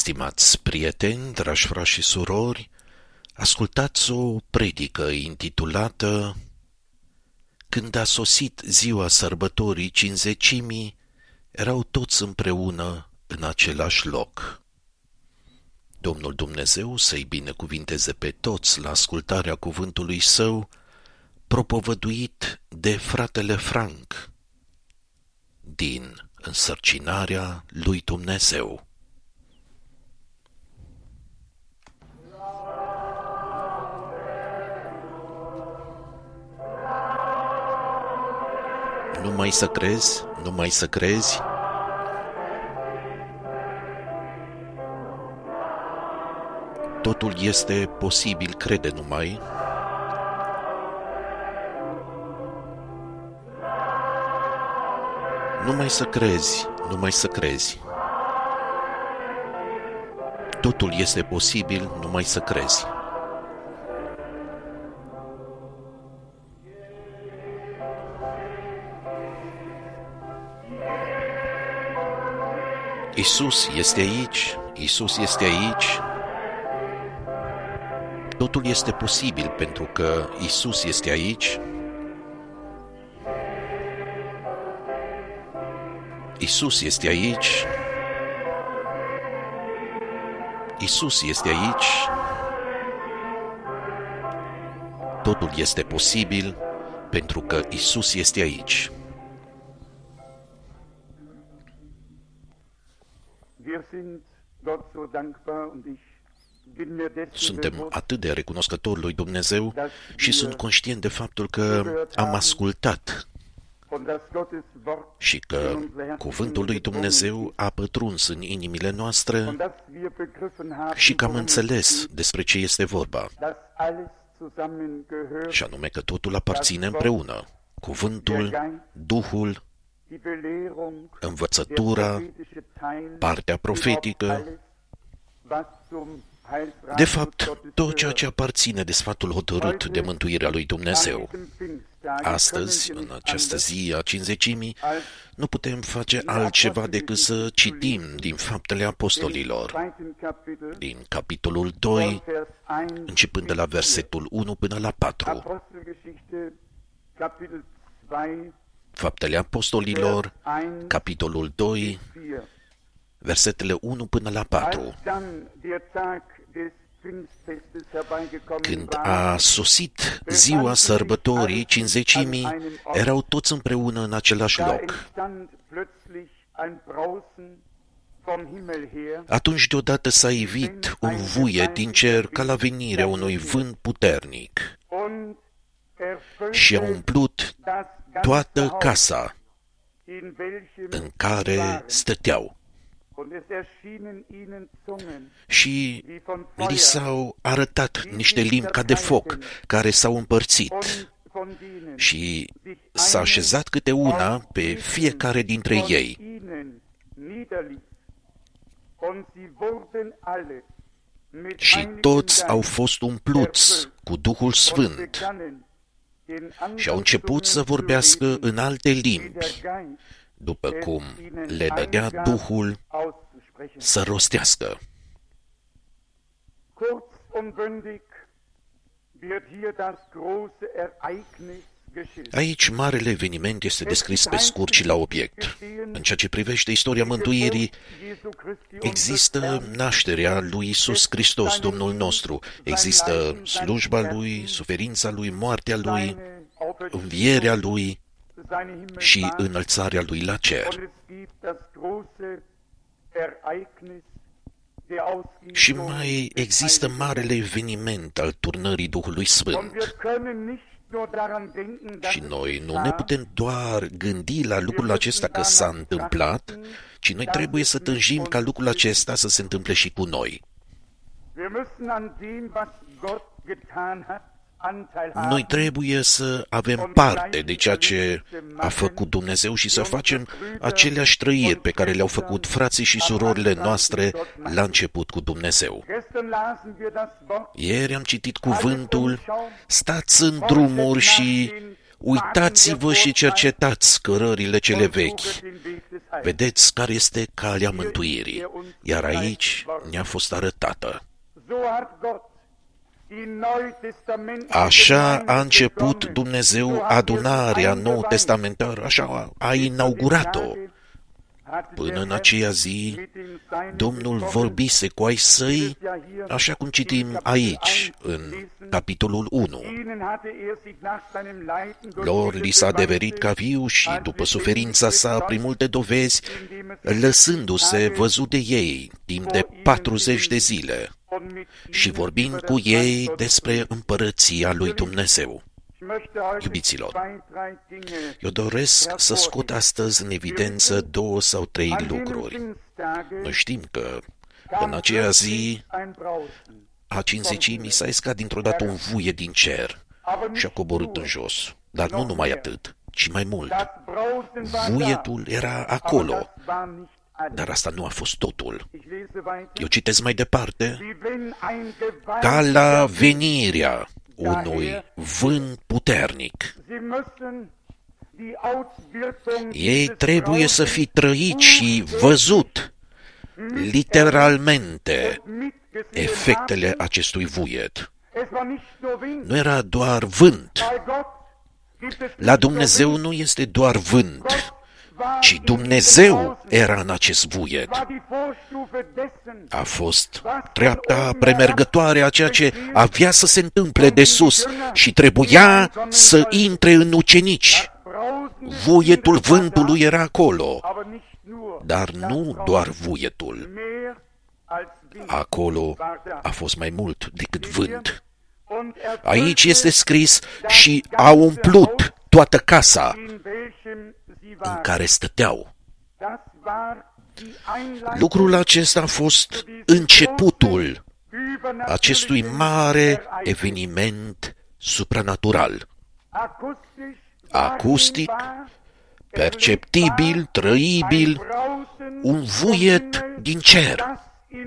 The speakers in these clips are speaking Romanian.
Stimați prieteni, dragi frați și surori, ascultați o predică intitulată Când a sosit ziua sărbătorii Cincizecimii, erau toți împreună în același loc. Domnul Dumnezeu să-i binecuvinteze pe toți la ascultarea cuvântului său, propovăduit de fratele Frank, din Însărcinarea lui Dumnezeu. Numai să crezi, numai să crezi. Totul este posibil, crede numai. Numai să crezi, numai să crezi. Totul este posibil, numai să crezi. Iisus este aici, Iisus este aici. Totul este posibil pentru că Iisus este aici. Iisus este aici. Iisus este aici. Totul este posibil pentru că Iisus este aici. Suntem atât de recunoscători lui Dumnezeu și sunt conștient de faptul că am ascultat și că cuvântul lui Dumnezeu a pătruns în inimile noastre și că am înțeles despre ce este vorba. Și anume că totul aparține împreună. Cuvântul, Duhul, învățătura, partea profetică, de fapt, tot ceea ce aparține de sfatul hotărât de mântuirea lui Dumnezeu. Astăzi, în această zi a Cincizecimii, nu putem face altceva decât să citim din Faptele Apostolilor, din capitolul 2, începând de la versetul 1 până la 4. Faptele Apostolilor, capitolul 2, versetele 1 până la 4. Când a sosit ziua sărbătorii Cincizecimii, erau toți împreună în același loc. Atunci deodată s-a ivit un vuiet din cer ca la venirea unui vânt puternic și a umplut toată casa în care stăteau. Și li s-au arătat niște limbi ca de foc, care s-au împărțit și s-a așezat câte una pe fiecare dintre ei. Și toți au fost umpluți cu Duhul Sfânt și au început să vorbească în alte limbi, după cum le dădea Duhul să rostească. Aici marele eveniment este descris pe scurt și la obiect. În ceea ce privește istoria mântuirii, există nașterea lui Iisus Hristos, Domnul nostru, există slujba lui, suferința lui, moartea lui, învierea lui și înălțarea lui la cer. Și mai există marele eveniment al turnării Duhului Sfânt. Și noi nu ne putem doar gândi la lucrul acesta că s-a întâmplat, ci noi trebuie să tânjim ca lucrul acesta să se întâmple și cu noi. Noi trebuie să avem parte de ceea ce a făcut Dumnezeu și să facem aceleași trăiri pe care le-au făcut frații și surorile noastre la început cu Dumnezeu. Ieri am citit cuvântul, stați în drumuri și uitați-vă și cercetați cărările cele vechi. Vedeți care este calea mântuirii, iar aici ne-a fost arătată. Așa a început Dumnezeu adunarea nou-testamentară, așa a inaugurat-o. Până în aceea zi, Domnul vorbise cu ai săi, așa cum citim aici, în capitolul 1. Lor li s-a adeverit ca viu și, după suferința sa, prin multe dovezi, lăsându-se văzut de ei timp de 40 de zile și vorbind cu ei despre împărăția lui Dumnezeu. Iubiților, eu doresc să scot astăzi în evidență 2 sau 3 lucruri. Noi știm că în aceea zi a Cincizicimii s-a iscat dintr-o dată un vuie din cer și a coborât în jos. Dar nu numai atât, ci mai mult. Vuietul era acolo, dar asta nu a fost totul. Eu citesc mai departe. Ca la venirea unui vânt puternic. Ei trebuie să fi trăit și văzut literalmente efectele acestui vuiet. Nu era doar vânt. La Dumnezeu nu este doar vânt, ci Dumnezeu era în acest vuiet. A fost treapta premergătoare a ceea ce avea să se întâmple de sus și trebuia să intre în ucenici. Vuietul vântului era acolo, dar nu doar vuietul. Acolo a fost mai mult decât vânt. Aici este scris și a umplut toată casa în care stăteau. Lucrul acesta a fost începutul acestui mare eveniment supranatural. Acustic, perceptibil, trăibil, un vuiet din cer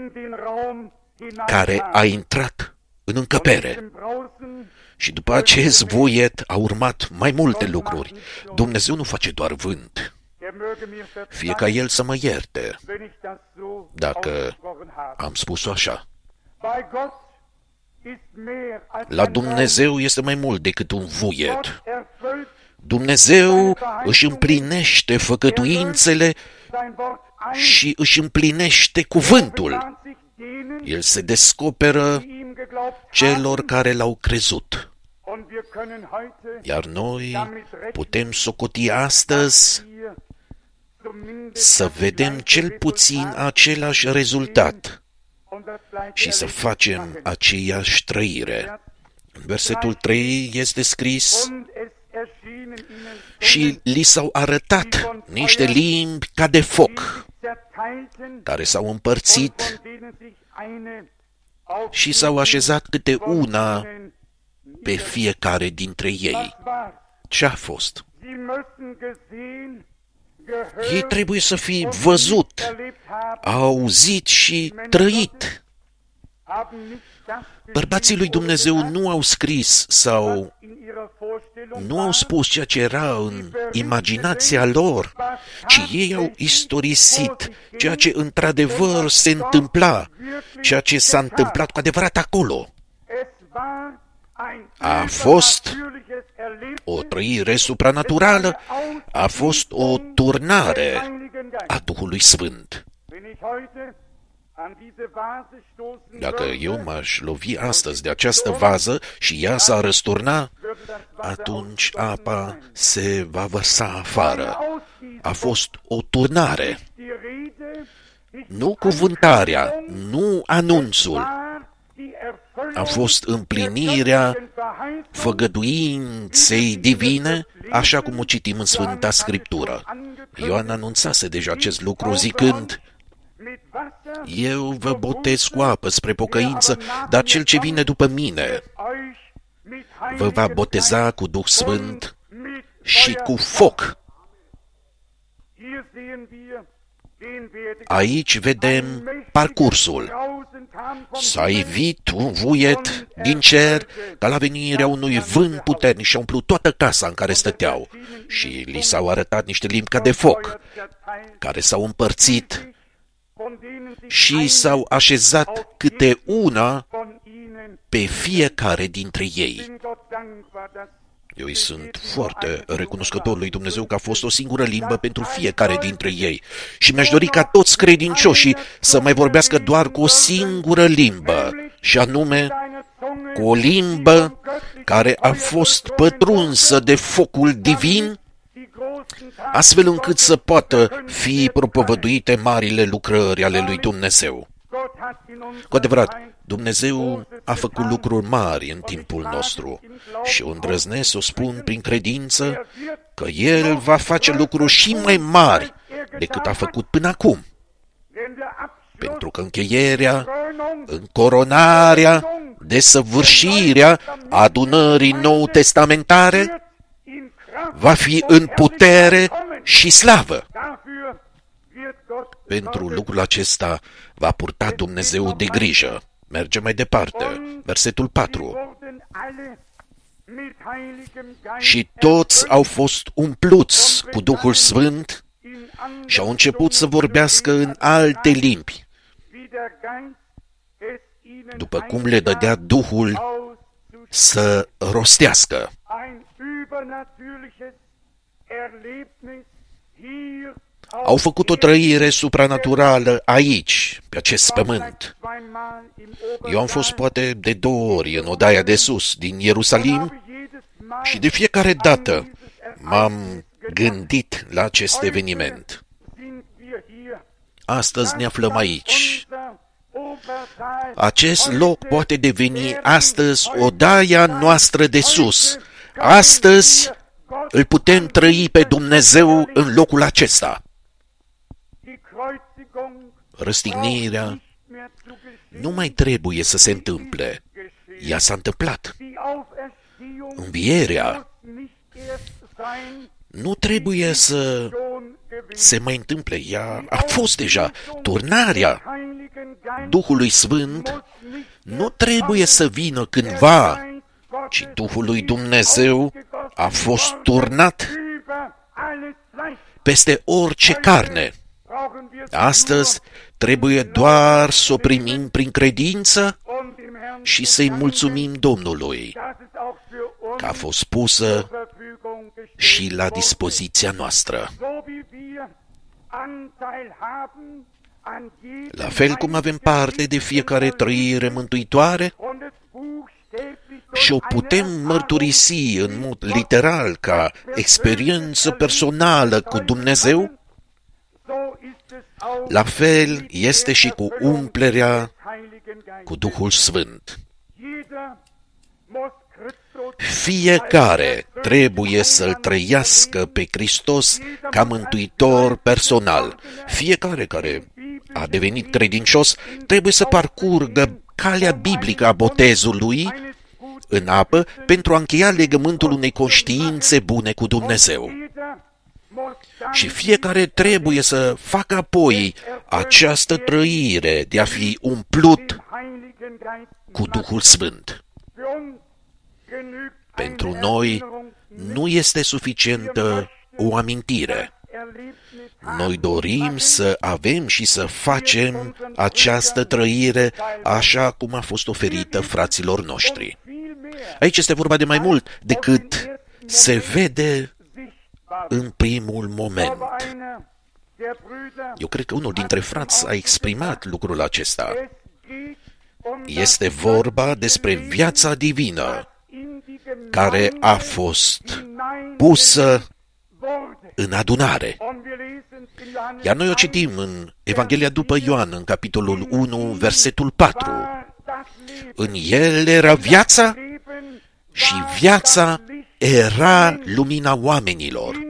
care a intrat în încăpere. Și după acest vuiet a urmat mai multe lucruri. Dumnezeu nu face doar vânt. Fie ca El să mă ierte dacă am spus-o așa. La Dumnezeu este mai mult decât un vuiet. Dumnezeu își împlinește făgăduințele și își împlinește cuvântul. El se descoperă celor care l-au crezut. Iar noi putem socoti astăzi să vedem cel puțin același rezultat și să facem aceeași trăire. În versetul 3 este scris: și li s-au arătat niște limbi ca de foc, care s-au împărțit și s-au așezat câte una pe fiecare dintre ei. Ce a fost? Ei trebuie să fi văzut, auzit și trăit. Bărbații lui Dumnezeu nu au scris sau nu au spus ceea ce era în imaginația lor, ci ei au istorisit ceea ce într-adevăr se întâmpla, ceea ce s-a întâmplat cu adevărat acolo. A fost o trăire supranaturală, a fost o turnare a Duhului Sfânt. Dacă eu m-aș lovi astăzi de această vază și ea s-a răsturna, atunci apa se va vărsa afară. A fost o turnare. Nu cuvântarea, nu anunțul. A fost împlinirea făgăduinței divine, așa cum o citim în Sfânta Scriptură. Ioan anunțase deja acest lucru zicând: eu vă botez cu apă spre pocăință, dar cel ce vine după mine vă va boteza cu Duh Sfânt și cu foc. Aici vedem parcursul. S-a ivit un vuiet din cer ca la venirea unui vânt puternic și a umplut toată casa în care stăteau. Și li s-au arătat niște limbi ca de foc, care s-au împărțit și s-au așezat câte una pe fiecare dintre ei. Eu îi sunt foarte recunoscător lui Dumnezeu că a fost o singură limbă pentru fiecare dintre ei. Și mi-aș dori ca toți credincioșii să mai vorbească doar cu o singură limbă, și anume cu o limbă care a fost pătrunsă de focul divin, astfel încât să poată fi propovăduite marile lucrări ale lui Dumnezeu. Cu adevărat, Dumnezeu a făcut lucruri mari în timpul nostru și îndrăznesc să o spun prin credință că El va face lucruri și mai mari decât a făcut până acum. Pentru că încheierea, încoronarea, desăvârșirea adunării nou-testamentare va fi în putere și slavă. Pentru lucrul acesta va purta Dumnezeu de grijă. Mergem mai departe. Versetul 4. Și toți au fost umpluți cu Duhul Sfânt și au început să vorbească în alte limbi, după cum le dădea Duhul să rostească. Au făcut o trăire supranaturală aici, pe acest pământ. Eu am fost poate de 2 ori în odaia de sus din Ierusalim și de fiecare dată m-am gândit la acest eveniment. Astăzi ne aflăm aici. Acest loc poate deveni astăzi odaia noastră de sus. Astăzi îl putem trăi pe Dumnezeu în locul acesta. Răstignirea nu mai trebuie să se întâmple. Ea s-a întâmplat. Învierea nu trebuie să se mai întâmple. Ea a fost deja. Turnarea Duhului Sfânt nu trebuie să vină cândva, ci Duhul lui Dumnezeu a fost turnat peste orice carne. Astăzi trebuie doar să o primim prin credință și să-i mulțumim Domnului că a fost pusă și la dispoziția noastră. La fel cum avem parte de fiecare trăire mântuitoare și o putem mărturisi în mod literal ca experiență personală cu Dumnezeu, la fel este și cu umplerea cu Duhul Sfânt. Fiecare trebuie să-L trăiască pe Hristos ca mântuitor personal. Fiecare care a devenit credincios trebuie să parcurgă calea biblică a botezului în apă pentru a încheia legământul unei conștiințe bune cu Dumnezeu. Și fiecare trebuie să facă apoi această trăire de a fi umplut cu Duhul Sfânt. Pentru noi nu este suficientă o amintire. Noi dorim să avem și să facem această trăire așa cum a fost oferită fraților noștri. Aici este vorba de mai mult decât se vede în primul moment. Eu cred că unul dintre frați a exprimat lucrul acesta. Este vorba despre viața divină care a fost pusă în adunare. Iar noi o citim în Evanghelia după Ioan, în capitolul 1, versetul 4. În el era viața și viața era lumina oamenilor.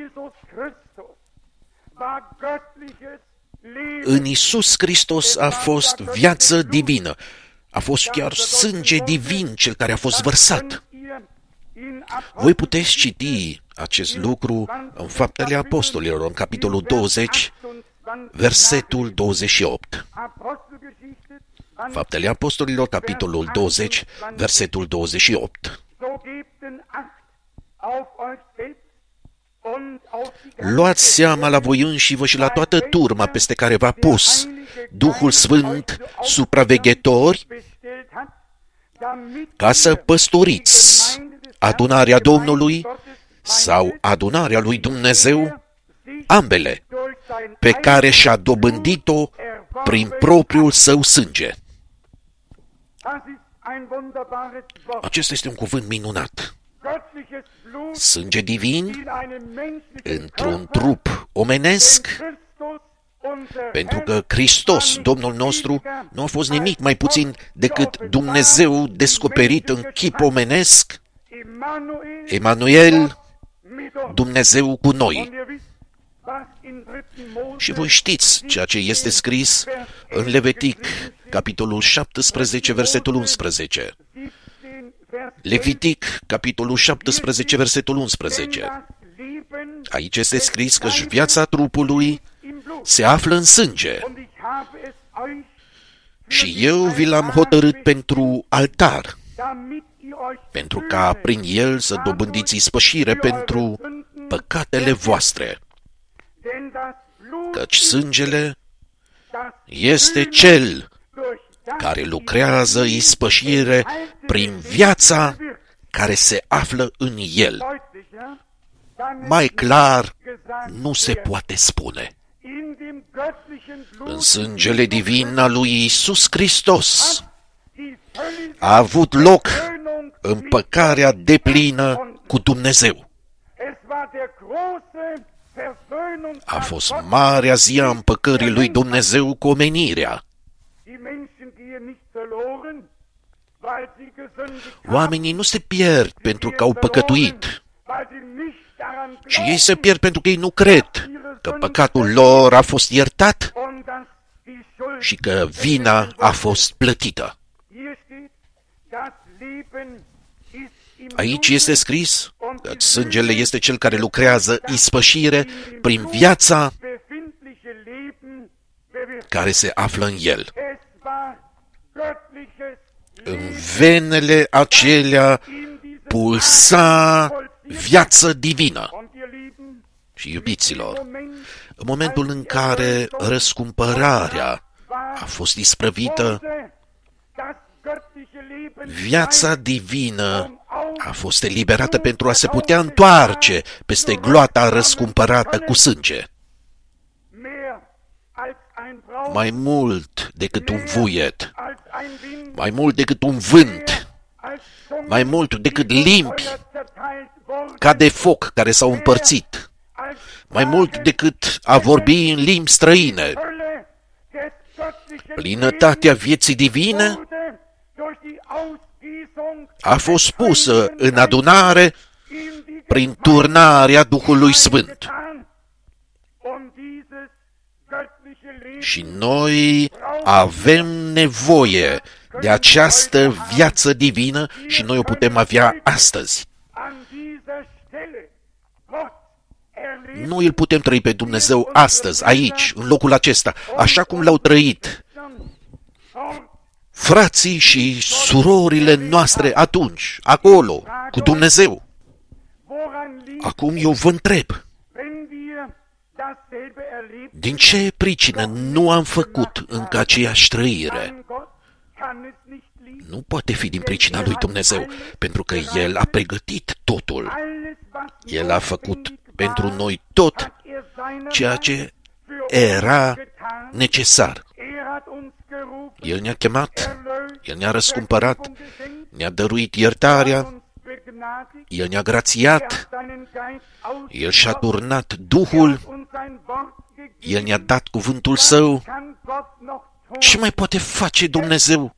În Iisus Hristos a fost viață divină. A fost chiar sânge divin cel care a fost vărsat. Voi puteți citi acest lucru în Faptele Apostolilor, în capitolul 20, versetul 28. Faptele Apostolilor, capitolul 20, versetul 28. Luați seama la voi înșivă și la toată turma peste care v-a pus Duhul Sfânt supraveghetori, ca să păstoriți adunarea Domnului sau adunarea lui Dumnezeu, ambele, pe care și-a dobândit-o prin propriul său sânge. Acesta este un cuvânt minunat. Sânge divin într-un trup omenesc, pentru că Hristos, Domnul nostru, nu a fost nimic mai puțin decât Dumnezeu descoperit în chip omenesc, Emanuel, Dumnezeu cu noi. Și voi știți ceea ce este scris în Levitic, capitolul 17, versetul 11. Levitic, capitolul 17, versetul 11. Aici este scris că viața trupului se află în sânge. Și eu vi l-am hotărât pentru altar, pentru ca prin el să dobândiți ispășire pentru păcatele voastre. Căci sângele este cel care lucrează ispășire prin viața care se află în el. Mai clar nu se poate spune. În sângele divin al lui Iisus Hristos a avut loc împăcarea deplină cu Dumnezeu. A fost marea zi a împăcării lui Dumnezeu cu omenirea. Oamenii nu se pierd pentru că au păcătuit, ci ei se pierd pentru că ei nu cred că păcatul lor a fost iertat și că vina a fost plătită. Aici este scris că sângele este cel care lucrează ispășire prin viața care se află în el. În venele acelea pulsa viață divină. Și iubiților, în momentul în care răscumpărarea a fost isprăvită, viața divină a fost eliberată pentru a se putea întoarce peste gloata răscumpărată cu sânge. Mai mult decât un vuiet, mai mult decât un vânt, mai mult decât limbi ca de foc care s-au împărțit, mai mult decât a vorbi în limbi străine. Plinătatea vieții divine a fost pusă în adunare prin turnarea Duhului Sfânt. Și noi avem nevoie de această viață divină și noi o putem avea astăzi. Nu îl putem trăi pe Dumnezeu astăzi, aici, în locul acesta, așa cum l-au trăit frații și surorile noastre atunci, acolo, cu Dumnezeu. Acum eu vă întreb, din ce pricină nu am făcut încă aceeași trăire? Nu poate fi din pricina lui Dumnezeu, pentru că El a pregătit totul. El a făcut pentru noi tot ceea ce era necesar. El ne-a chemat, El ne-a răscumpărat, ne-a dăruit iertarea, El ne-a grațiat, El și-a turnat Duhul, El ne-a dat cuvântul Său. Ce mai poate face Dumnezeu?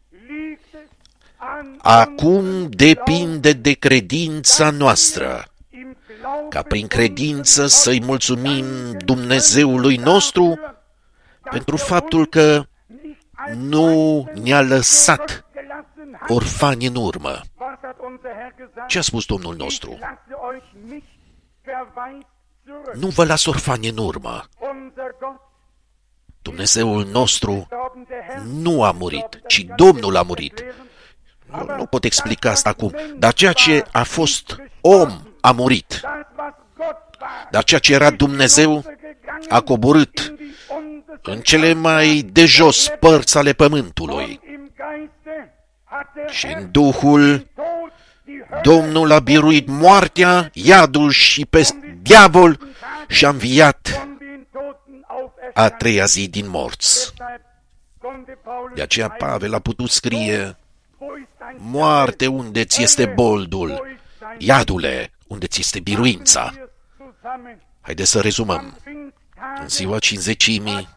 Acum depinde de credința noastră, ca prin credință să-i mulțumim Dumnezeului nostru pentru faptul că nu ne-a lăsat orfani în urmă. Ce a spus Domnul nostru? Nu vă las orfani în urmă. Dumnezeul nostru nu a murit, ci Domnul a murit. Nu pot explica asta acum, dar ceea ce a fost om a murit. Dar ceea ce era Dumnezeu a coborât în cele mai de jos părți ale pământului. Și în Duhul, Domnul a biruit moartea, iadul și pe diavol și a înviat a treia zi din morți. De aceea Pavel a putut scrie: moarte, unde ți este boldul? Iadule, unde ți este biruința? Haideți să rezumăm. În ziua Cincizecimii,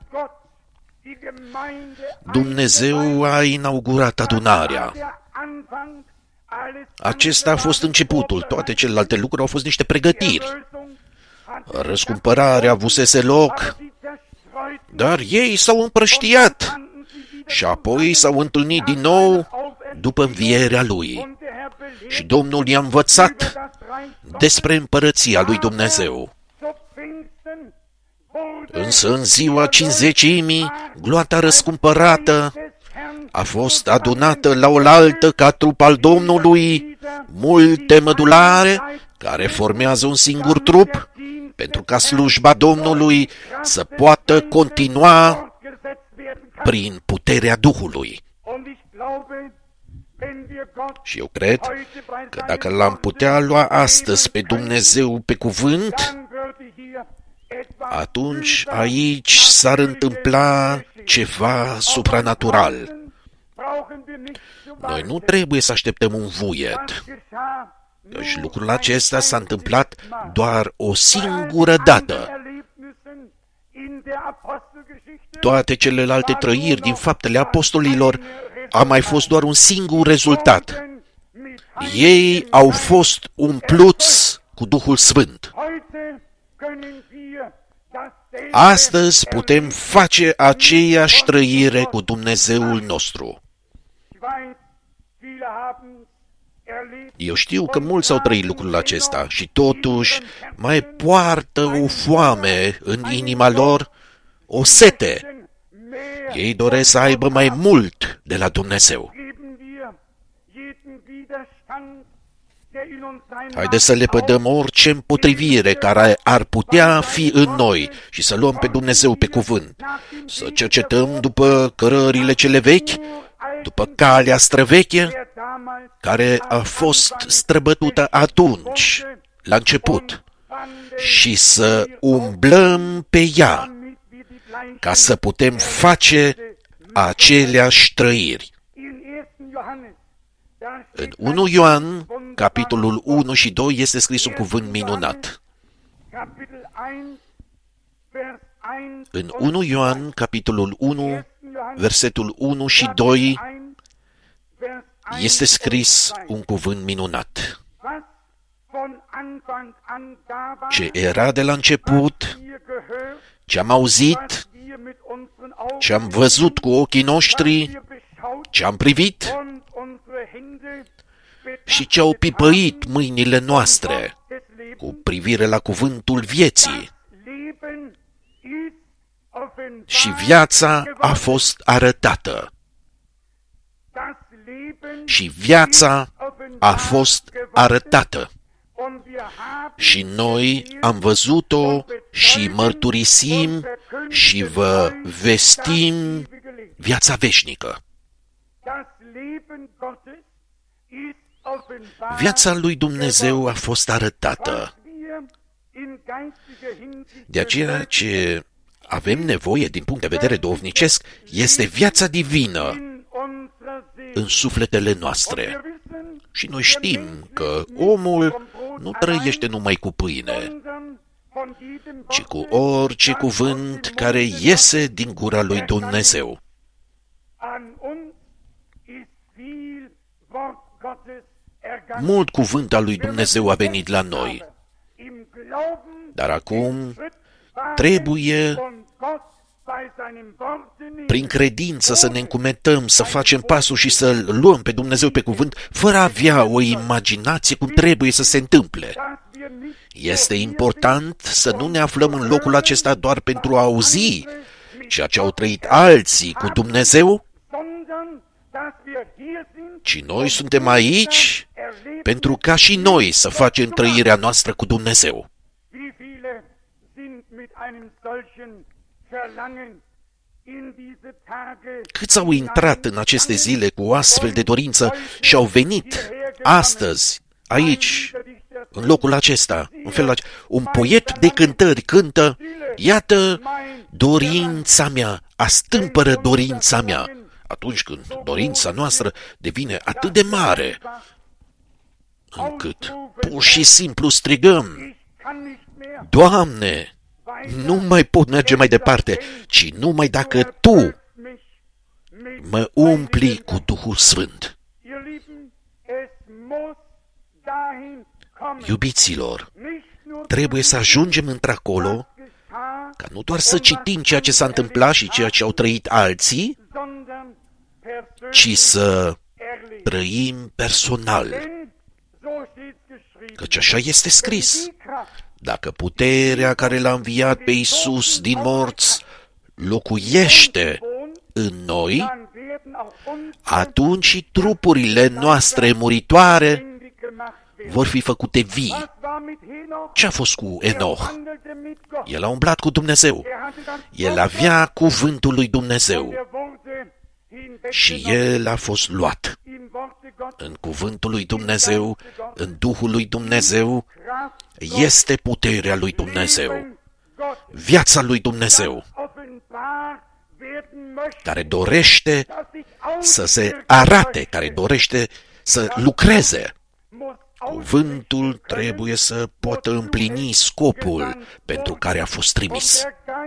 Dumnezeu a inaugurat adunarea. Acesta a fost începutul. Toate celelalte lucruri au fost niște pregătiri. Răscumpărarea avusese loc, dar ei s-au împrăștiat și apoi s-au întâlnit din nou după învierea lui. Și Domnul i-a învățat despre împărăția lui Dumnezeu. Însă în ziua Cincizecimii, gloata răscumpărată a fost adunată la oaltă ca trup al Domnului, multe mădulare care formează un singur trup, pentru ca slujba Domnului să poată continua prin puterea Duhului. Și eu cred că dacă l-am putea lua astăzi pe Dumnezeu pe cuvânt, atunci aici s-ar întâmpla ceva supranatural. Noi nu trebuie să așteptăm un vuiet. Deci lucrul acesta s-a întâmplat doar o singură dată. Toate celelalte trăiri din faptele apostolilor a mai fost doar un singur rezultat. Ei au fost umpluți cu Duhul Sfânt. Astăzi putem face aceeași trăire cu Dumnezeul nostru. Eu știu că mulți au trăit lucrul acesta și totuși mai poartă o foame în inima lor, o sete. Ei doresc să aibă mai mult de la Dumnezeu. Haideți să lepădăm orice împotrivire care ar putea fi în noi și să luăm pe Dumnezeu pe cuvânt. Să cercetăm după cărările cele vechi, după calea străveche, care a fost străbătută atunci, la început, și să umblăm pe ea, ca să putem face aceleași trăiri. În 1 Ioan, capitolul 1 și 2, este scris un cuvânt minunat. În 1 Ioan, capitolul 1, versetul 1 și 2, este scris un cuvânt minunat. Ce era de la început, ce am auzit, ce am văzut cu ochii noștri, ce am privit și ce au pipăit mâinile noastre cu privire la cuvântul vieții. Și viața a fost arătată. Și viața a fost arătată. Și noi am văzut-o și mărturisim și vă vestim viața veșnică. Viața lui Dumnezeu a fost arătată. De aceea ce avem nevoie din punct de vedere duhovnicesc este viața divină în sufletele noastre. Și noi știm că omul nu trăiește numai cu pâine, ci cu orice cuvânt care iese din gura lui Dumnezeu. Mult cuvânt al lui Dumnezeu a venit la noi, dar acum trebuie prin credință să ne încumetăm, să facem pasul și să-L luăm pe Dumnezeu pe cuvânt, fără a avea o imaginație cum trebuie să se întâmple. Este important să nu ne aflăm în locul acesta doar pentru a auzi, ceea ce au trăit alții cu Dumnezeu, ci noi suntem aici pentru ca și noi să facem trăirea noastră cu Dumnezeu. Câți au intrat în aceste zile cu o astfel de dorință și au venit astăzi, aici, în locul acesta, în felul acesta. Un poet de cântări cântă, iată dorința mea, astâmpără dorința mea. Atunci când dorința noastră devine atât de mare, încât pur și simplu strigăm, Doamne, nu mai pot merge mai departe, ci numai dacă Tu mă umpli cu Duhul Sfânt. Iubiților, trebuie să ajungem într-acolo ca nu doar să citim ceea ce s-a întâmplat și ceea ce au trăit alții, ci să trăim personal. Căci așa este scris. Dacă puterea care l-a înviat pe Iisus din morți locuiește în noi, atunci și trupurile noastre muritoare vor fi făcute vii. Ce a fost cu Enoch? El a umblat cu Dumnezeu. El avea cuvântul lui Dumnezeu. Și el a fost luat. În cuvântul lui Dumnezeu, în Duhul lui Dumnezeu, este puterea lui Dumnezeu. Viața lui Dumnezeu, care dorește să se arate, care dorește să lucreze. Cuvântul trebuie să poată împlini scopul pentru care a fost trimis.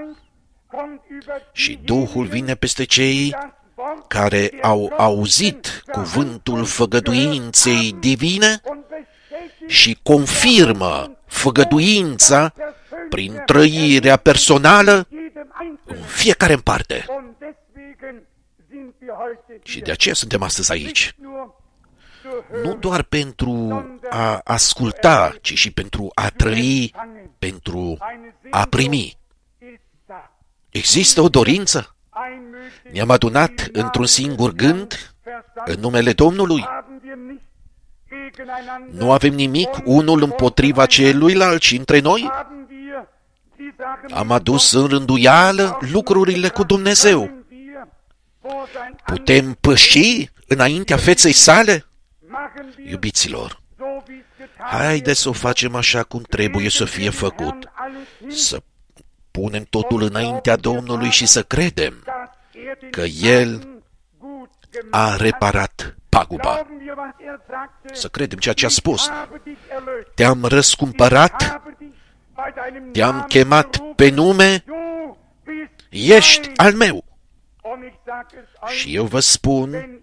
Și Duhul vine peste cei care au auzit cuvântul făgăduinței divine și confirmă făgăduința prin trăirea personală în fiecare în parte. Și de aceea suntem astăzi aici. Nu doar pentru a asculta, ci și pentru a trăi, pentru a primi. Există o dorință? Ne-am adunat într-un singur gând în numele Domnului. Nu avem nimic unul împotriva celuilalt și între noi. Am adus în rânduială lucrurile cu Dumnezeu. Putem păși înaintea feței sale? Iubiților, haideți să o facem așa cum trebuie să fie făcut. Să punem totul înaintea Domnului și să credem că El a reparat paguba. Să credem ceea ce a spus. Te-am răscumpărat, te-am chemat pe nume, ești al meu. Și eu vă spun,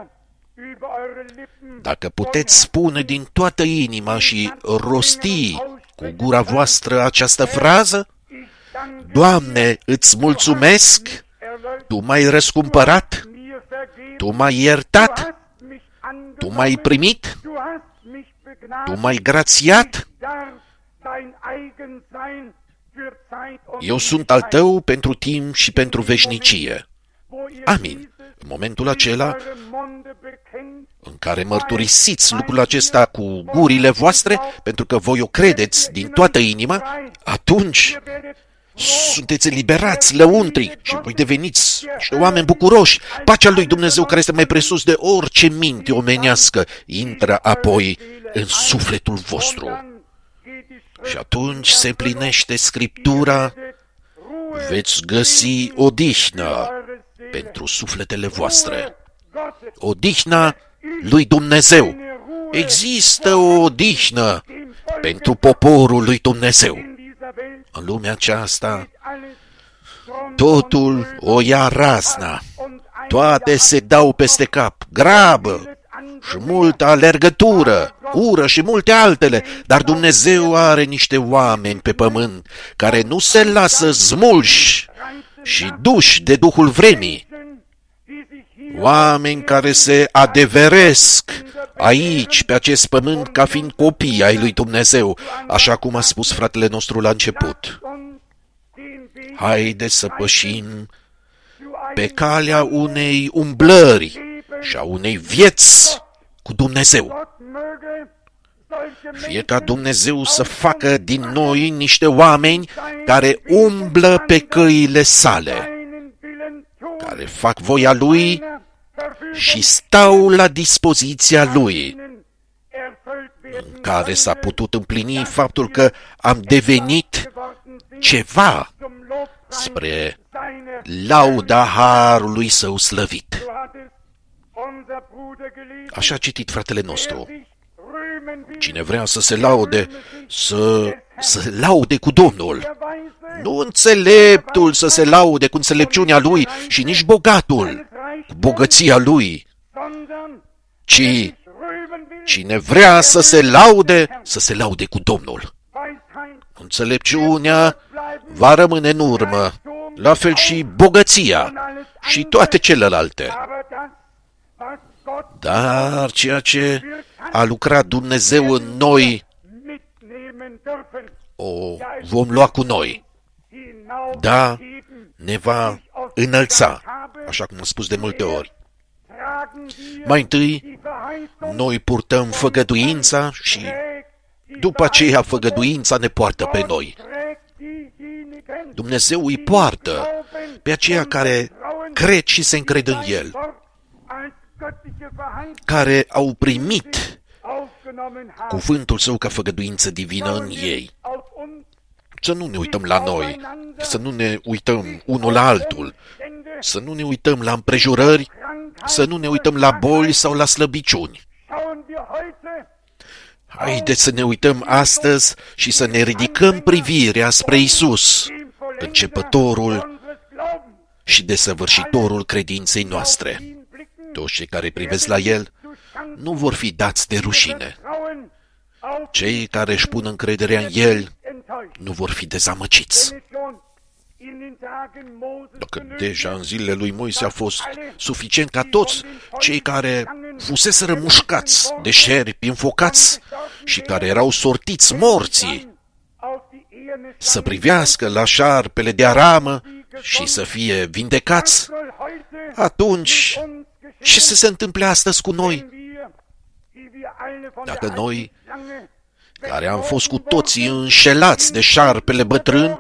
dacă puteți spune din toată inima și rosti cu gura voastră această frază, Doamne, îți mulțumesc, Tu m-ai răscumpărat, Tu m-ai iertat, Tu m-ai primit, Tu m-ai grațiat, eu sunt al Tău pentru timp și pentru veșnicie. Amin. În momentul acela în care mărturisiți lucrul acesta cu gurile voastre, pentru că voi o credeți din toată inima, atunci sunteți eliberați lăuntri și voi deveniți niște oameni bucuroși. Pacea lui Dumnezeu, care este mai presus de orice minte omenească, intră apoi în sufletul vostru. Și atunci se împlinește Scriptura, veți găsi odihnă pentru sufletele voastre. Odihna lui Dumnezeu. Există o odihnă pentru poporul lui Dumnezeu. În lumea aceasta, totul o ia razna. Toate se dau peste cap, grabă și multă alergătură, ură și multe altele, dar Dumnezeu are niște oameni pe pământ care nu se lasă smulși și duși de Duhul vremii. Oameni care se adeveresc aici, pe acest pământ, ca fiind copii ai lui Dumnezeu, așa cum a spus fratele nostru la început. Haideți să pășim pe calea unei umblări și a unei vieți cu Dumnezeu. Fie ca Dumnezeu să facă din noi niște oameni care umblă pe căile sale, care fac voia Lui și stau la dispoziția Lui, în care s-a putut împlini faptul că am devenit ceva spre lauda harului Său slăvit. Așa a citit fratele nostru. Cine vrea să se laude, să laude cu Domnul. Nu înțeleptul să se laude cu înțelepciunea lui și nici bogatul cu bogăția lui, ci cine vrea să se laude cu Domnul. Înțelepciunea va rămâne în urmă, la fel și bogăția și toate celelalte. Dar ceea ce a lucrat Dumnezeu în noi, o vom lua cu noi. Da, ne va înălța, așa cum am spus de multe ori. Mai întâi, noi purtăm făgăduința și după aceea făgăduința ne poartă pe noi. Dumnezeu îi poartă pe aceia care cred și se încred în El, care au primit cuvântul Său ca făgăduință divină în ei. Să nu ne uităm la noi, să nu ne uităm unul la altul, să nu ne uităm la împrejurări, să nu ne uităm la boli sau la slăbiciuni. Haideți să ne uităm astăzi și să ne ridicăm privirea spre Iisus, începătorul și desăvârșitorul credinței noastre. Toți cei care privesc la El nu vor fi dați de rușine. Cei care își pun încrederea în El nu vor fi dezamăgiți. Dacă deja în zilele lui Moise a fost suficient ca toți cei care fuseseră mușcați de șerpi înfocați și care erau sortiți morții să privească la șarpele de aramă și să fie vindecați, atunci ce să se întâmple astăzi cu noi? Dacă noi, care am fost cu toții înșelați de șarpele bătrân,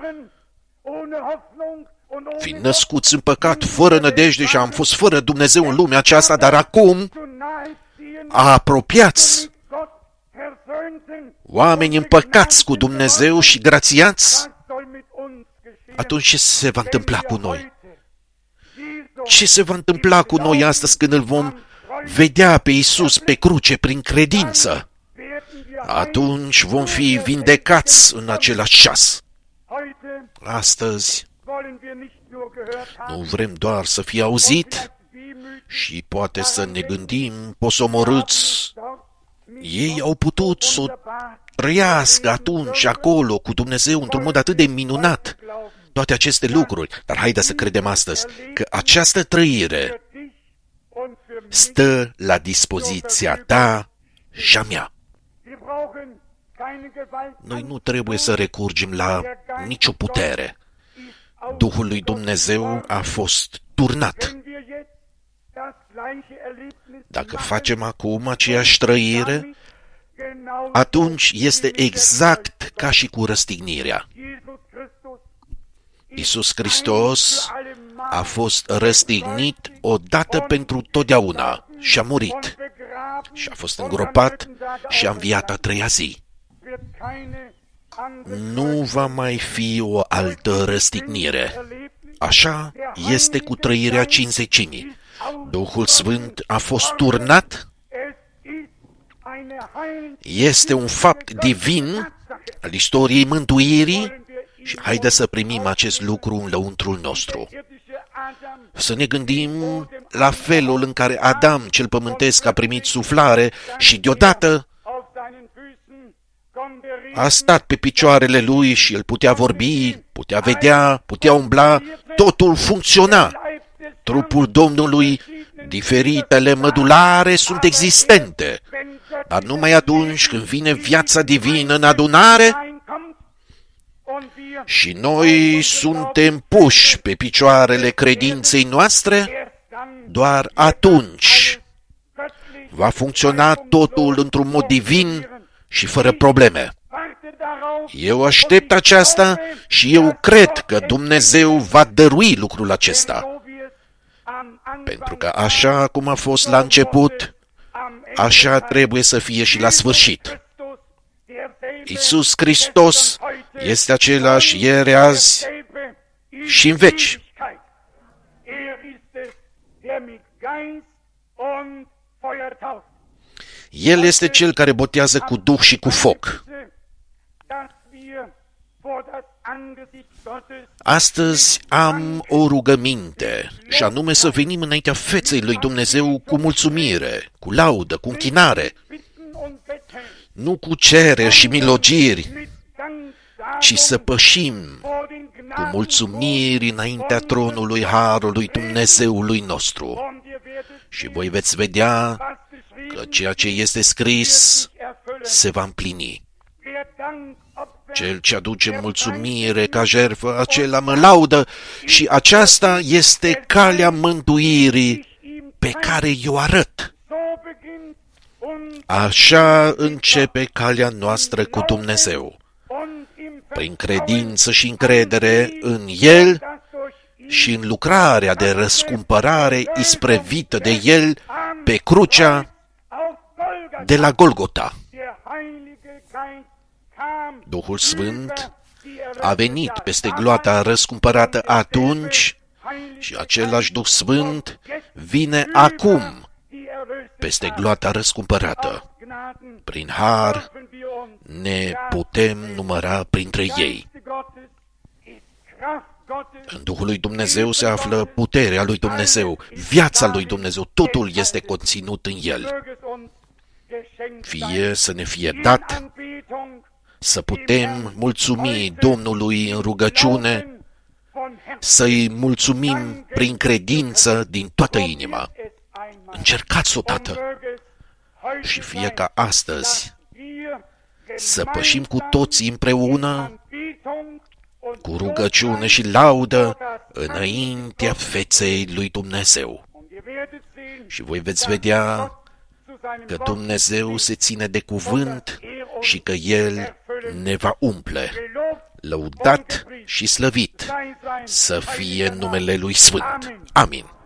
fiind născuți în păcat, fără nădejde și am fost fără Dumnezeu în lumea aceasta, dar acum, apropiați, oameni împăcați cu Dumnezeu și grațiați, atunci ce se va întâmpla cu noi? Ce se va întâmpla cu noi astăzi când îl vom vedea pe Iisus pe cruce prin credință? Atunci vom fi vindecați în același ceas. Astăzi nu vrem doar să fie auzit și poate să ne gândim posomorâți. Ei au putut să o trăiască atunci acolo cu Dumnezeu într-un mod atât de minunat. Toate aceste lucruri. Dar haideți să credem astăzi că această trăire stă la dispoziția ta și a mea. Noi nu trebuie să recurgem la nicio putere. Duhul lui Dumnezeu a fost turnat. Dacă facem acum aceeași trăire, atunci este exact ca și cu răstignirea. Iisus Hristos a fost răstignit odată pentru totdeauna și a murit și a fost îngropat și a înviat a treia zi. Nu va mai fi o altă răstignire. Așa este cu trăirea cincizecimii. Duhul Sfânt a fost turnat. Este un fapt divin al istoriei mântuirii și haideți să primim acest lucru în lăuntrul nostru. Să ne gândim la felul în care Adam cel pământesc a primit suflare și deodată a stat pe picioarele lui și el putea vorbi, putea vedea, putea umbla, totul funcționa. Trupul Domnului, diferitele mădulare sunt existente, dar numai atunci când vine viața divină în adunare și noi suntem puși pe picioarele credinței noastre, doar atunci va funcționa totul într-un mod divin și fără probleme. Eu aștept aceasta și eu cred că Dumnezeu va dărui lucrul acesta. Pentru că așa cum a fost la început, așa trebuie să fie și la sfârșit. Iisus Hristos este același ieri, azi și în veci. El este Cel care botează cu Duh și cu foc. Astăzi am o rugăminte, și anume să venim înaintea feței lui Dumnezeu cu mulțumire, cu laudă, cu închinare, nu cu cereri și milogiri, ci să pășim cu mulțumiri înaintea tronului Harului Dumnezeului nostru. Și voi veți vedea că ceea ce este scris se va împlini. Cel ce aduce mulțumire ca jertfă, acela mă laudă, și aceasta este calea mântuirii pe care eu arăt. Așa începe calea noastră cu Dumnezeu, prin credință și încredere în El și în lucrarea de răscumpărare isprăvită de El pe crucea de la Golgota. Duhul Sfânt a venit peste gloata răscumpărată atunci și același Duh Sfânt vine acum peste gloata răscumpărată. Prin har ne putem număra printre ei. În Duhul lui Dumnezeu se află puterea lui Dumnezeu, viața lui Dumnezeu, totul este conținut în El. Fie să ne fie dat să putem mulțumi Domnului în rugăciune, să-i mulțumim prin credință din toată inima. Încercați odată și fie ca astăzi să pășim cu toții împreună, cu rugăciune și laudă, înaintea feței lui Dumnezeu. Și voi veți vedea că Dumnezeu se ține de cuvânt și că El ne va umple. Lăudat și slăvit să fie numele Lui Sfânt. Amin.